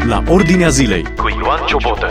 la Ordinea Zilei cu Ioan Ciobotă.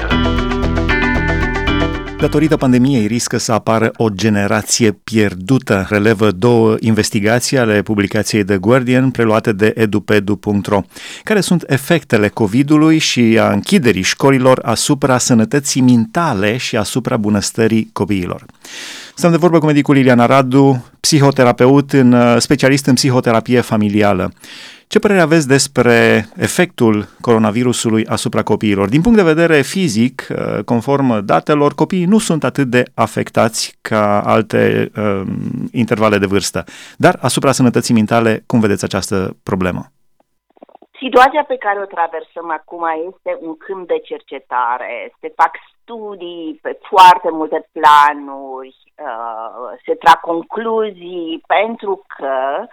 Datorită pandemiei riscă să apară o generație pierdută, relevă două investigații ale publicației The Guardian preluate de edupedu.ro. Care sunt efectele COVID-ului și a închiderii școlilor asupra sănătății mentale și asupra bunăstării copiilor? Stăm de vorbă cu medicul Liliana Radu, psihoterapeut, specialist în psihoterapie familială. Ce părere aveți despre efectul coronavirusului asupra copiilor? Din punct de vedere fizic, conform datelor, copiii nu sunt atât de afectați ca alte intervale de vârstă. Dar asupra sănătății mentale, cum vedeți această problemă? Situația pe care o traversăm acum este un câmp de cercetare. Se fac studii pe foarte multe planuri, se trag concluzii, pentru că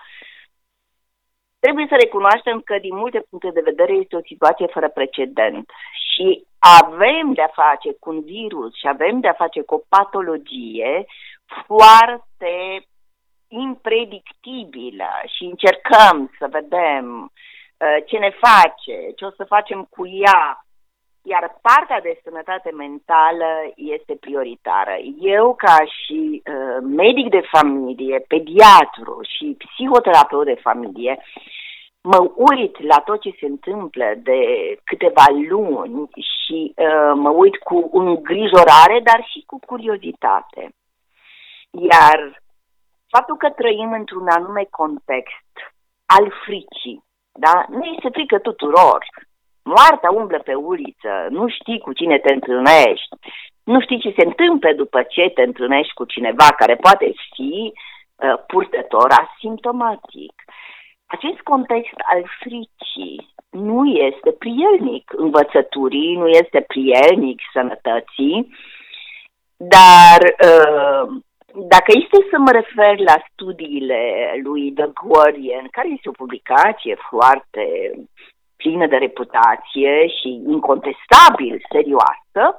trebuie să recunoaștem că, din multe puncte de vedere, este o situație fără precedent și avem de-a face cu un virus și avem de-a face cu o patologie foarte impredictibilă și încercăm să vedem ce ne face, ce o să facem cu ea, iar partea de sănătate mentală este prioritară. Eu, ca și medic de familie, pediatru și psihoterapeut de familie, mă uit la tot ce se întâmplă de câteva luni și mă uit cu îngrijorare, dar și cu curiozitate. Iar faptul că trăim într-un anume context al fricii, da? Nu este frică tuturor. Moartea umblă pe uliță, nu știi cu cine te întâlnești, nu știi ce se întâmplă după ce te întâlnești cu cineva care poate fi purtător asimptomatic. Acest context al fricii nu este prielnic învățăturii, nu este prielnic sănătății, dar dacă este să mă refer la studiile lui The Guardian, care este o publicație foarte plină de reputație și incontestabil serioasă,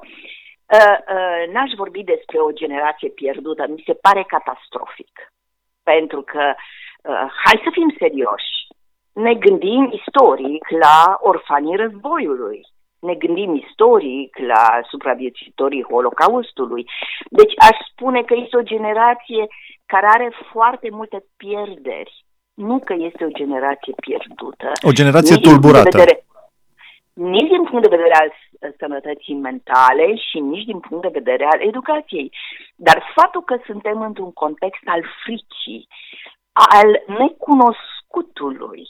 n-aș vorbi despre o generație pierdută, mi se pare catastrofic. Pentru că, hai să fim serioși, ne gândim istoric la orfanii războiului, ne gândim istoric la supraviețuitorii Holocaustului. Deci aș spune că este o generație care are foarte multe pierderi. Nu că este o generație pierdută. O generație tulburată. Nici din punct de vedere al sănătății mentale și nici din punct de vedere al educației. Dar faptul că suntem într-un context al fricii, al necunoscutului,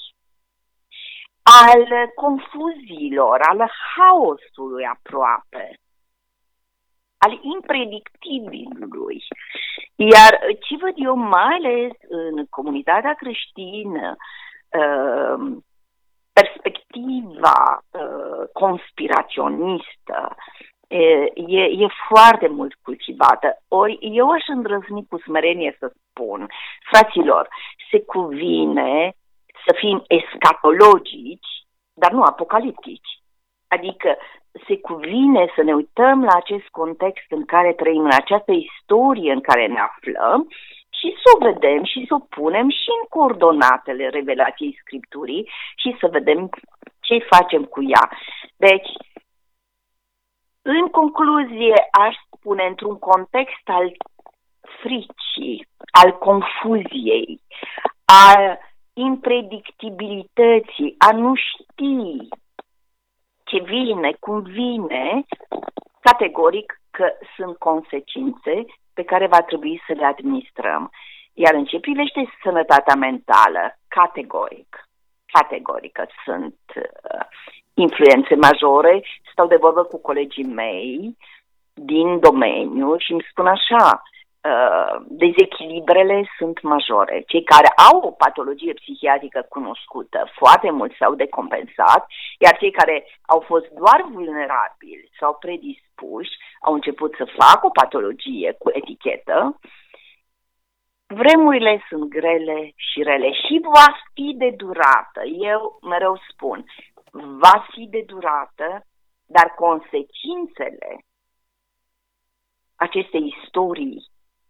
al confuziilor, al haosului aproape, al impredictibilului. Iar ce văd eu, mai ales în comunitatea creștină, perspectiva conspiraționistă e foarte mult cultivată. Ori eu aș îndrăzni cu smerenie să spun, fraților, se cuvine să fim escatologici, dar nu apocaliptici. Adică se cuvine să ne uităm la acest context în care trăim, în această istorie în care ne aflăm și să o vedem și să o punem și în coordonatele revelației Scripturii și să vedem ce facem cu ea. Deci, în concluzie, aș spune, într-un context al fricii, al confuziei, al impredictibilității, a nu ști ce vine, cum vine, categoric că sunt consecințe pe care va trebui să le administrăm. Iar în ce privește sănătatea mentală, categoric că sunt influențe majore. Stau de vorbă cu colegii mei din domeniu și îmi spun așa, dezechilibrele sunt majore. Cei care au o patologie psihiatrică cunoscută, foarte mult s-au decompensat, iar cei care au fost doar vulnerabili sau predispuși, au început să facă o patologie cu etichetă. Vremurile sunt grele și rele și va fi de durată. Eu mereu spun, va fi de durată, dar consecințele acestei istorii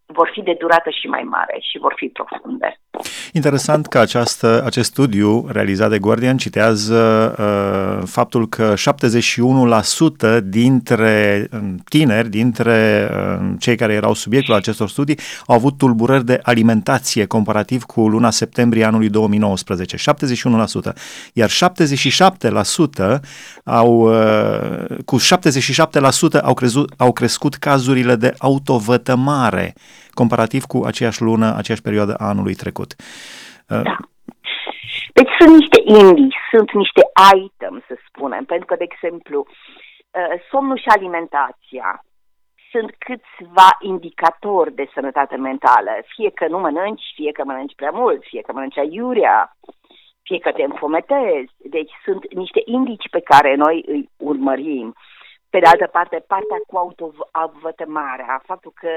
vor fi de durată și mai mare și vor fi profunde. Interesant că acest studiu realizat de Guardian citează faptul că 71% dintre tineri, dintre cei care erau subiectul acestor studii, au avut tulburări de alimentație comparativ cu luna septembrie anului 2019. 71%. Iar 77% cu 77% au crescut cazurile de autovătămare comparativ cu aceeași lună, aceeași perioadă a anului trecut. Da. Deci sunt niște indii, sunt niște items, să spunem, pentru că, de exemplu, somnul și alimentația sunt câțiva indicatori de sănătate mentală, fie că nu mănânci, fie că mănânci prea mult, fie că mănânci aiurea, fie că te înfometezi. Deci sunt niște indici pe care noi îi urmărim. Pe de altă parte, partea cu autovătămarea, faptul că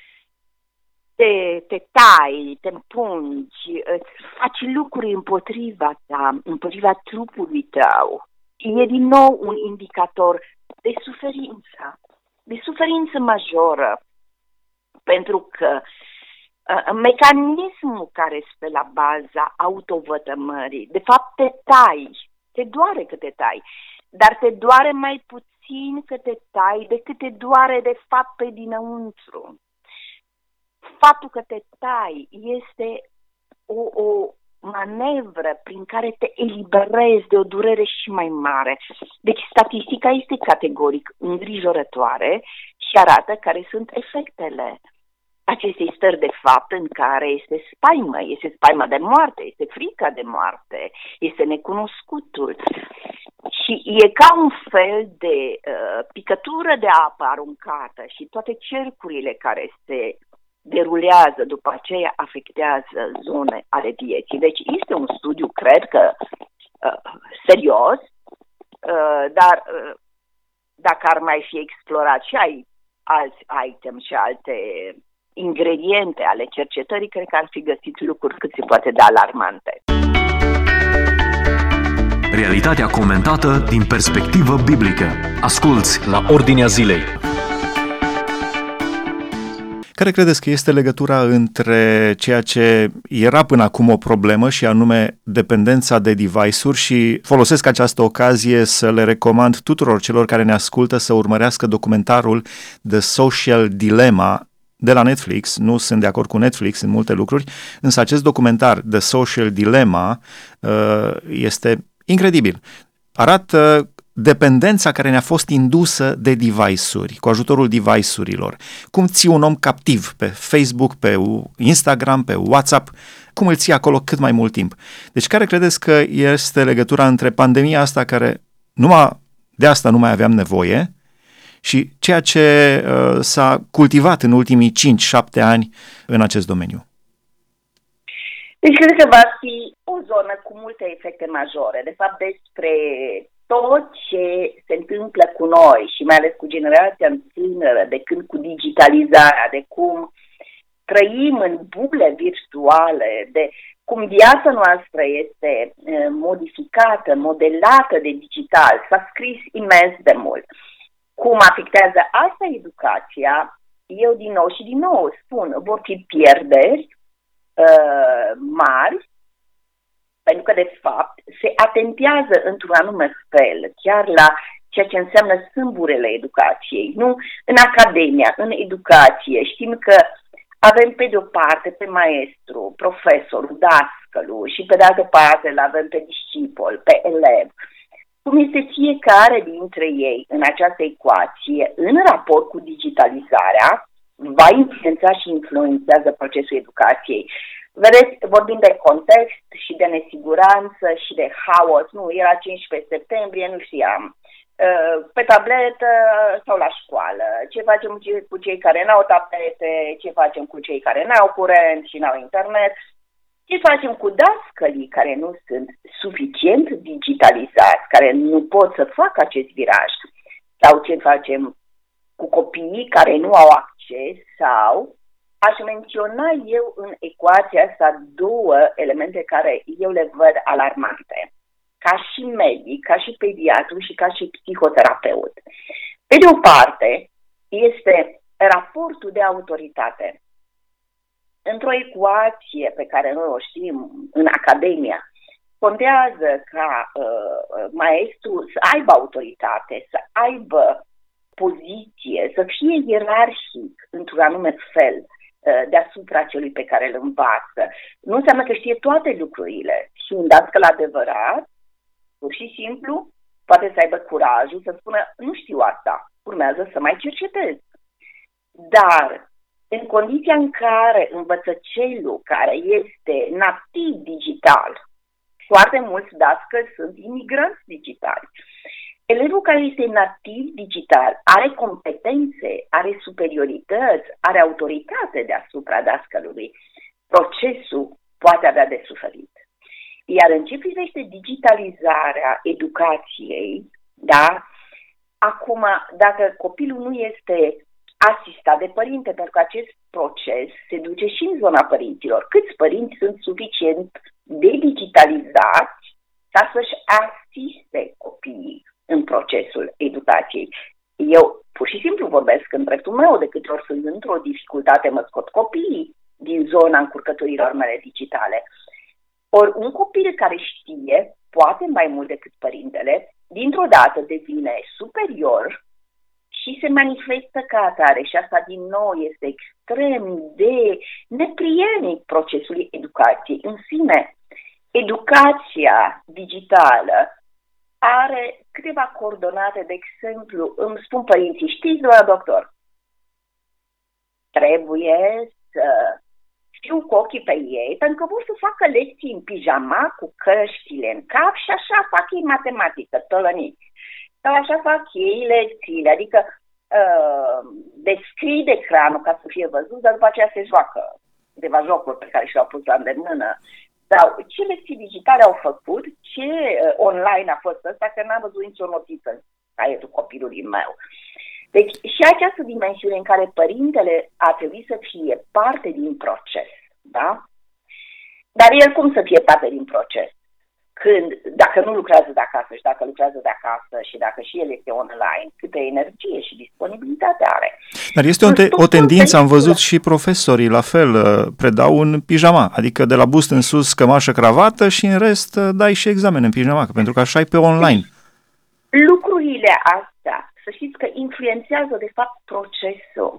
te tai, te împungi, îți faci lucruri împotriva ta, împotriva trupului tău. E din nou un indicator de suferință majoră, pentru că mecanismul care stă la baza autovătămării, de fapt te doare că te tai, dar te doare mai puțin că te tai decât te doare de fapt pe dinăuntru. Faptul că te tai este o manevră prin care te eliberezi de o durere și mai mare. Deci statistica este categoric îngrijorătoare și arată care sunt efectele acestei stări de fapt în care este spaima de moarte, este frica de moarte, este necunoscutul. Și e ca un fel de picătură de apă aruncată și toate cercurile care se derulează după aceea afectează zone ale vieții. Deci este un studiu, cred că, serios, dar dacă ar mai fi explorat și alți item și alte ingrediente ale cercetării, cred că ar fi găsit lucruri cât se poate de alarmante. Realitatea comentată din perspectivă biblică. Asculți la Ordinea Zilei. Care credeți că este legătura între ceea ce era până acum o problemă și anume dependența de device-uri și folosesc această ocazie să le recomand tuturor celor care ne ascultă să urmărească documentarul The Social Dilemma de la Netflix. Nu sunt de acord cu Netflix în multe lucruri, însă acest documentar The Social Dilemma este incredibil. Arată dependența care ne-a fost indusă de device-uri, cu ajutorul device-urilor. Cum ții un om captiv pe Facebook, pe Instagram, pe WhatsApp, cum îl ții acolo cât mai mult timp. Deci care credeți că este legătura între pandemia asta, care de asta nu mai aveam nevoie, și ceea ce s-a cultivat în ultimii 5-7 ani în acest domeniu? Deci cred că va fi o zonă cu multe efecte majore. De fapt, despre tot ce se întâmplă cu noi și mai ales cu generația tânără, de când cu digitalizarea, de cum trăim în bule virtuale, de cum viața noastră este modificată, modelată de digital, s-a scris imens de mult. Cum afectează asta educația, eu din nou spun, vor fi pierderi mari, pentru că, de fapt, se atentează într-un anume fel, chiar la ceea ce înseamnă sâmburele educației. Nu în academia, în educație. Știm că avem pe de o parte pe maestru, profesorul, dascălul și pe de altă parte îl avem pe discipol, pe elev. Cum este fiecare dintre ei în această ecuație, în raport cu digitalizarea, va influența și influențează procesul educației. Vedeți, vorbim de context și de nesiguranță și de haos. Nu, era 15 septembrie, nu știam. Pe tabletă sau la școală. Ce facem cu cei care n-au tablete, ce facem cu cei care n-au curent și n-au internet, ce facem cu dascălii care nu sunt suficient digitalizați, care nu pot să facă acest viraj, sau ce facem cu copiii care nu au acces, sau aș menționa eu în ecuația asta două elemente care eu le văd alarmante, ca și medic, ca și pediatru și ca și psihoterapeut. Pe de o parte, este raportul de autoritate. într-o ecuație pe care noi o știm în academia, contează ca maestru să aibă autoritate, să aibă poziție, să fie ierarhic într-un anume fel deasupra celui pe care îl învață. Nu înseamnă că știe toate lucrurile. Și un dascăl adevărat, pur și simplu, poate să aibă curajul să spună, nu știu asta, urmează să mai cercetez. Dar în condiția în care învățăcelul care este nativ digital, foarte mulți dascăli sunt imigranți digitali. Elevul care este nativ digital are competențe, are superiorități, are autoritate deasupra dascălului. Procesul poate avea de suferit. Iar în ce privește digitalizarea educației, da, acum, dacă copilul nu este asistat de părinte, pentru că acest proces se duce și în zona părinților. Câți părinți sunt suficient de digitalizați ca să-și asiste copiii în procesul educației? Eu pur și simplu vorbesc în dreptul meu, de câte ori sunt într-o dificultate, mă scot copiii din zona încurcăturilor mele digitale. Ori un copil care știe, poate mai mult decât părintele, dintr-o dată devine superior și se manifestă ca atare. Și asta, din nou, este extrem de neprielnic procesului educației. În sine, educația digitală are câteva coordonate. De exemplu, îmi spun părinții, știți, doamna doctor, trebuie să fiu cu ochii pe ei, pentru că vor să facă lecții în pijama, cu căștile în cap și așa fac ei matematică, tălăniți. Sau așa fac ei lecțiile, adică deschid ecranul ca să fie văzut, dar după aceea se joacă câteva jocuri pe care și le-au pus la îndemână. Sau ce lecții digitale au făcut, ce online a fost ăsta, că n-am văzut nicio notiță în caietul copilului meu. Deci și această dimensiune în care părintele ar trebui să fie parte din proces, da? Dar el cum să fie parte din proces? Dacă nu lucrează de acasă și dacă lucrează de acasă și dacă și el este online, câtă energie și disponibilitate are. Dar este o tendință, am văzut și profesorii la fel, predau în pijama, adică de la bust în sus cămașă, cravată și în rest dai și examen în pijama, pentru că așa e pe online. Lucrurile astea, să știți că influențează de fapt procesul.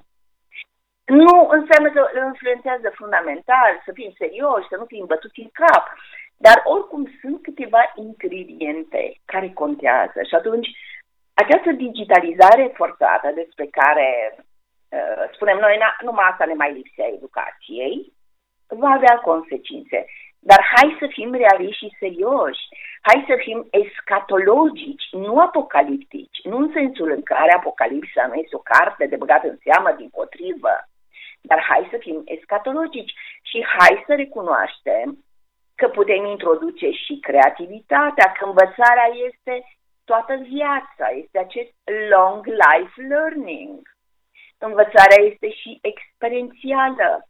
Nu înseamnă că îl influențează fundamental, să fim serioși, să nu fim bătuți în cap. Dar oricum sunt câteva ingrediente care contează și atunci această digitalizare forțată despre care spunem noi, numai asta ne mai lipsea educației, va avea consecințe. Dar hai să fim realiști și serioși, hai să fim escatologici, nu apocaliptici, nu în sensul în care Apocalipsa nu este o carte de băgat în seamă, dimpotrivă, dar hai să fim escatologici și hai să recunoaștem că putem introduce și creativitatea, că învățarea este toată viața, este acest long life learning. Învățarea este și experiențială.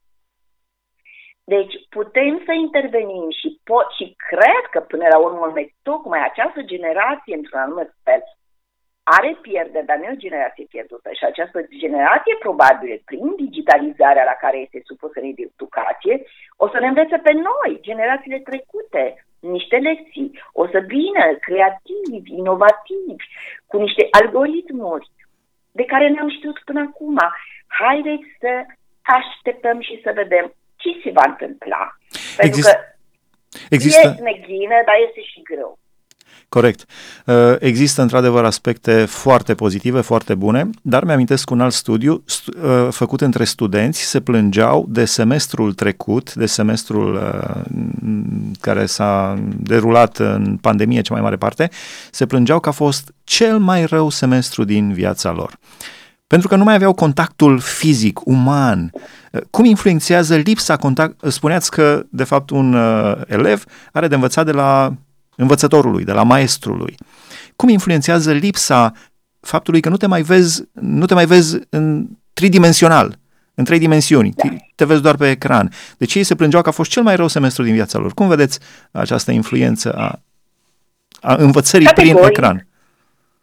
Deci putem să intervenim și cred că până la urmă tocmai această generație, într-un anume fel, are pierderi, dar nu e o generație pierdută. Și această generație, probabil, prin digitalizarea la care este supusă în educație, o să ne învețe pe noi, generațiile trecute, niște lecții. O să vină creativi, inovativi, cu niște algoritmuri de care ne-am știut până acum. Haideți să așteptăm și să vedem ce se va întâmpla. Pentru că e neghină, dar este și greu. Corect. Există într-adevăr aspecte foarte pozitive, foarte bune, dar mi-amintesc un alt studiu făcut între studenți, se plângeau de semestrul trecut, de semestrul care s-a derulat în pandemie cea mai mare parte, se plângeau că a fost cel mai rău semestru din viața lor. Pentru că nu mai aveau contactul fizic, uman. Cum influențează lipsa contact? Spuneați că, de fapt, un elev are de învățat de la învățătorului, de la maestrului. Cum influențează lipsa faptului că nu te mai vezi în tridimensional, în 3 dimensiuni, te vezi doar pe ecran. Deci ei se plângeau că a fost cel mai rău semestru din viața lor. Cum vedeți această influență a învățării prin ecran?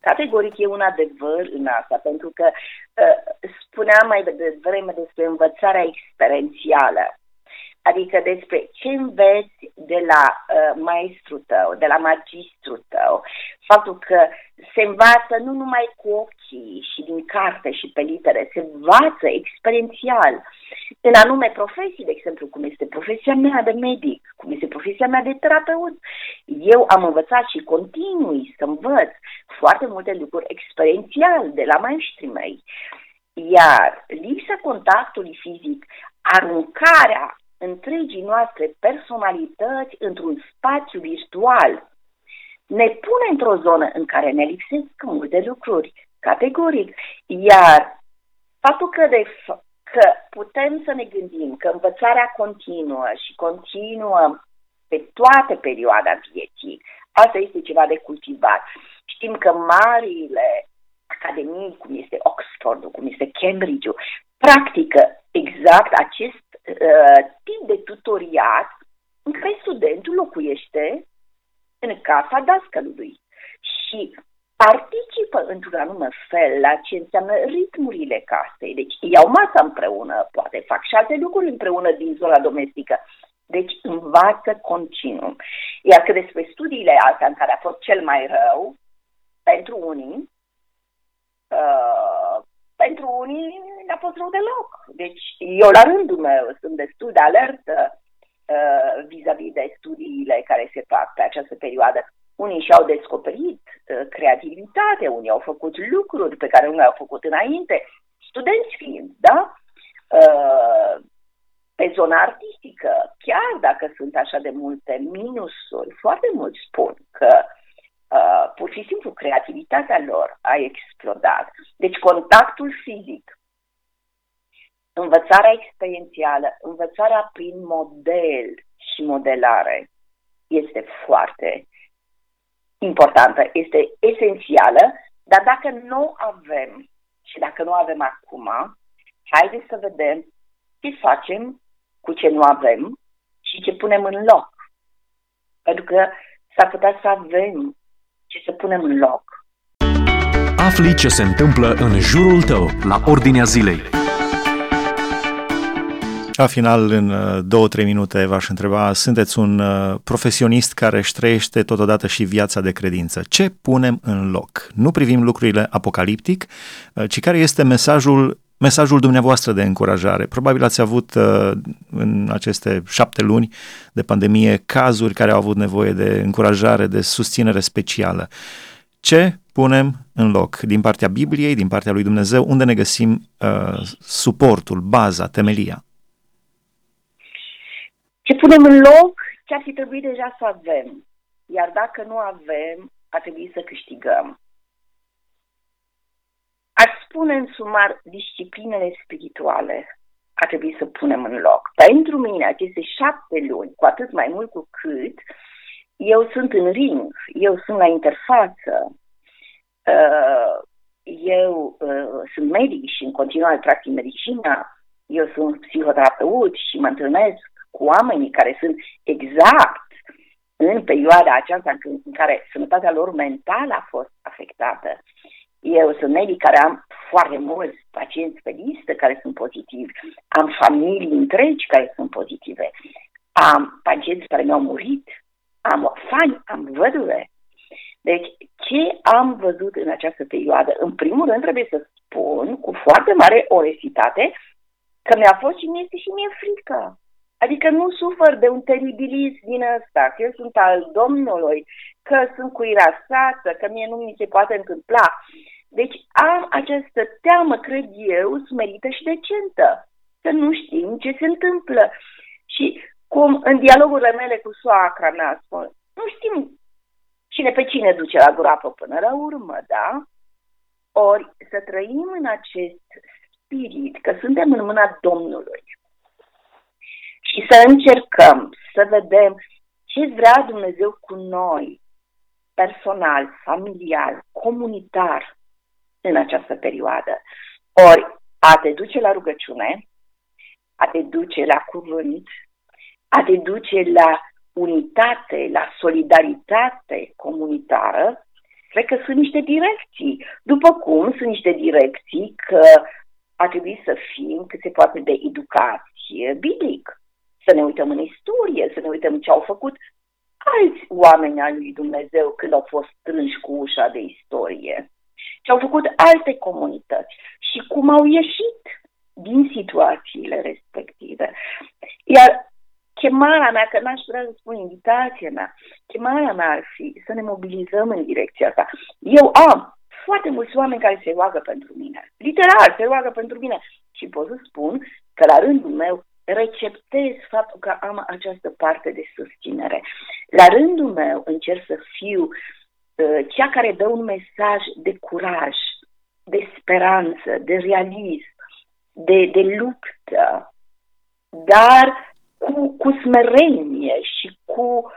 Categoric e un adevăr în asta, pentru că spuneam mai devreme despre învățarea experiențială. Adică despre ce înveți de la maestru tău, de la magistru tău. Faptul că se învață nu numai cu ochii și din carte și pe litere, se învață experiențial. În anume profesii, de exemplu, cum este profesia mea de medic, cum este profesia mea de terapeut. Eu am învățat și continui să învăț foarte multe lucruri experiențial de la maestrii mei. Iar lipsa contactului fizic, aruncarea întregii noastre personalități într-un spațiu virtual, ne pune într-o zonă în care ne lipsesc multe lucruri, categoric. Iar faptul că putem să ne gândim că învățarea continuă și continuă pe toată perioada vieții, asta este ceva de cultivat. Știm că marile academii, cum este Oxford, cum este Cambridge-ul, practică exact acest tip de tutoriat în care studentul locuiește în casa dascălului și participă într-un anume fel la ce înseamnă ritmurile casei. Deci iau masa împreună, poate fac și alte lucruri împreună din zona domestică. Deci învață continuu. Iar că despre studiile astea în care a fost cel mai rău, pentru unii n-a fost rău deloc. Deci eu la rândul meu sunt destul de alertă vis-a-vis de studiile care se fac pe această perioadă. Unii și-au descoperit creativitate, unii au făcut lucruri pe care unii au făcut înainte, studenți fiind, da? Pe zona artistică, chiar dacă sunt așa de multe minusuri, foarte mulți spun că pur și simplu creativitatea lor a explodat. Deci contactul fizic, învățarea experiențială, învățarea prin model și modelare este foarte importantă, este esențială, dar dacă nu avem și dacă nu avem acum, haideți să vedem ce facem cu ce nu avem și ce punem în loc. Pentru că s-ar putea să avem ce să punem în loc. Afli ce se întâmplă în jurul tău, la Ordinea Zilei. La final, în 2-3 minute, v-aș întreba, sunteți un profesionist care își trăiește totodată și viața de credință. Ce punem în loc? Nu privim lucrurile apocaliptic, ci care este mesajul dumneavoastră de încurajare. Probabil ați avut în aceste 7 luni de pandemie cazuri care au avut nevoie de încurajare, de susținere specială. Ce punem în loc din partea Bibliei, din partea lui Dumnezeu, unde ne găsim suportul, baza, temelia? Ce punem în loc, ce ar fi trebuit deja să avem. Iar dacă nu avem, ar trebui să câștigăm. Aș spune în sumar, disciplinele spirituale ar trebui să punem în loc. Pentru mine, aceste 7 luni, cu atât mai mult cu cât eu sunt în ring, eu sunt la interfață, eu sunt medic și în continuare practic medicina, eu sunt psihoterapeut și mă întâlnesc cu oamenii care sunt exact în perioada aceasta în care sănătatea lor mentală a fost afectată. Eu sunt medic care am foarte mulți pacienți pe listă care sunt pozitivi, am familii întregi care sunt pozitive, am pacienți care mi-au murit, am orfani, am văduve. Deci, ce am văzut în această perioadă? În primul rând, trebuie să spun cu foarte mare onestitate că mi-a fost și mi-este și mie frică. Adică nu sufăr de un teribilism din ăsta, că eu sunt al Domnului, că sunt cuirasată, că mie nu mi se poate întâmpla. Deci am această teamă, cred eu, smerită și decentă, să nu știm ce se întâmplă. Și cum în dialogurile mele cu soacra mea spun, nu știm cine pe cine duce la groapă până la urmă, da? Ori să trăim în acest spirit, că suntem în mâna Domnului și să încercăm să vedem ce vrea Dumnezeu cu noi, personal, familial, comunitar, în această perioadă. Ori a te duce la rugăciune, a te duce la cuvânt, a te duce la unitate, la solidaritate comunitară, Cred că sunt niște direcții. După cum sunt niște direcții că ar trebui să fim cât se poate de educație biblic. Să ne uităm în istorie, să ne uităm ce au făcut alți oameni al lui Dumnezeu când au fost strânși cu ușa de istorie. Ce au făcut alte comunități și cum au ieșit din situațiile respective. Iar chemarea mea, că n-aș vrea să spun invitația mea, chemarea mea ar fi să ne mobilizăm în direcția asta. Eu am foarte mulți oameni care se roagă pentru mine. Literal, se roagă pentru mine. Și pot să spun că la rândul meu receptez faptul că am această parte de susținere. La rândul meu încerc să fiu cea care dă un mesaj de curaj, de speranță, de realism, de luptă, dar cu smerenie și cu,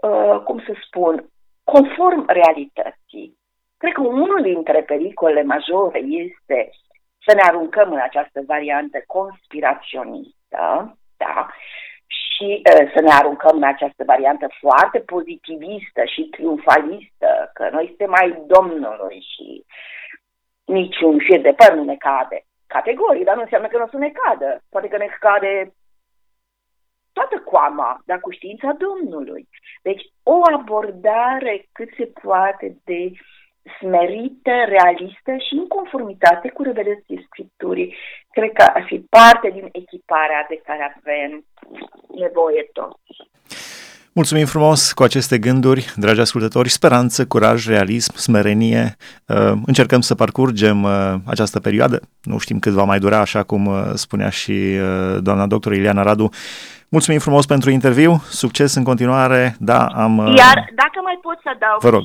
conform realității. Cred că unul dintre pericolele majore este să ne aruncăm în această variantă conspiraționistă, da, și să ne aruncăm în această variantă foarte pozitivistă și triumfalistă, că noi suntem ai Domnului și niciun fir de păr nu ne cade. Categorii, dar nu înseamnă că nu o să ne cadă. Poate că ne cade toată coama, dar cu știința Domnului. Deci o abordare cât se poate de smerită, realistă și în conformitate cu revelațiile Scripturii, cred că ar fi parte din echiparea de care avem nevoie toți. Mulțumim frumos cu aceste gânduri, dragi ascultători, speranță, curaj, realism, smerenie. Încercăm să parcurgem această perioadă. Nu știm cât va mai dura, așa cum spunea și doamna doctor Ileana Radu. Mulțumim frumos pentru interviu, succes în continuare. Da, Iar dacă mai pot să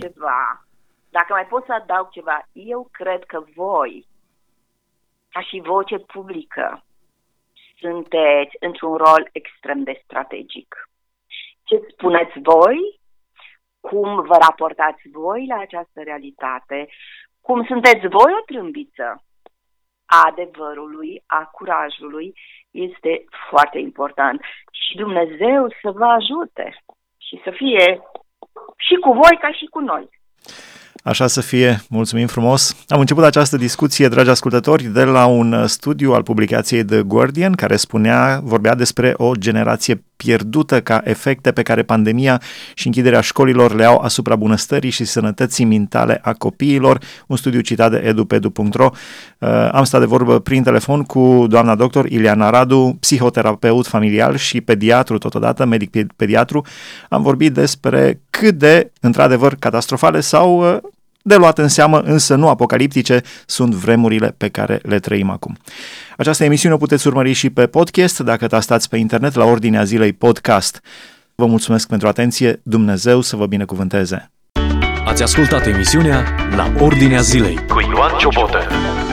adaug ceva, eu cred că voi, ca și voce publică, sunteți într-un rol extrem de strategic. Ce spuneți voi, cum vă raportați voi la această realitate, cum sunteți voi o trâmbiță a adevărului, a curajului, este foarte important. Și Dumnezeu să vă ajute și să fie și cu voi ca și cu noi. Așa să fie, mulțumim frumos. Am început această discuție, dragi ascultători, de la un studiu al publicației The Guardian, care vorbea despre o generație pierdută ca efecte pe care pandemia și închiderea școlilor le au asupra bunăstării și sănătății mentale a copiilor, un studiu citat de edupedu.ro. Am stat de vorbă prin telefon cu doamna doctor Ileana Radu, psihoterapeut familial și pediatru totodată, medic pediatru. Am vorbit despre cât de, într-adevăr, catastrofale sau de luat în seamă, însă nu apocaliptice, sunt vremurile pe care le trăim acum. Această emisiune o puteți urmări și pe podcast, dacă tastați pe internet la Ordinea Zilei Podcast. Vă mulțumesc pentru atenție, Dumnezeu să vă binecuvânteze! Ați ascultat emisiunea La Ordinea Zilei cu Ioan Ciobotă.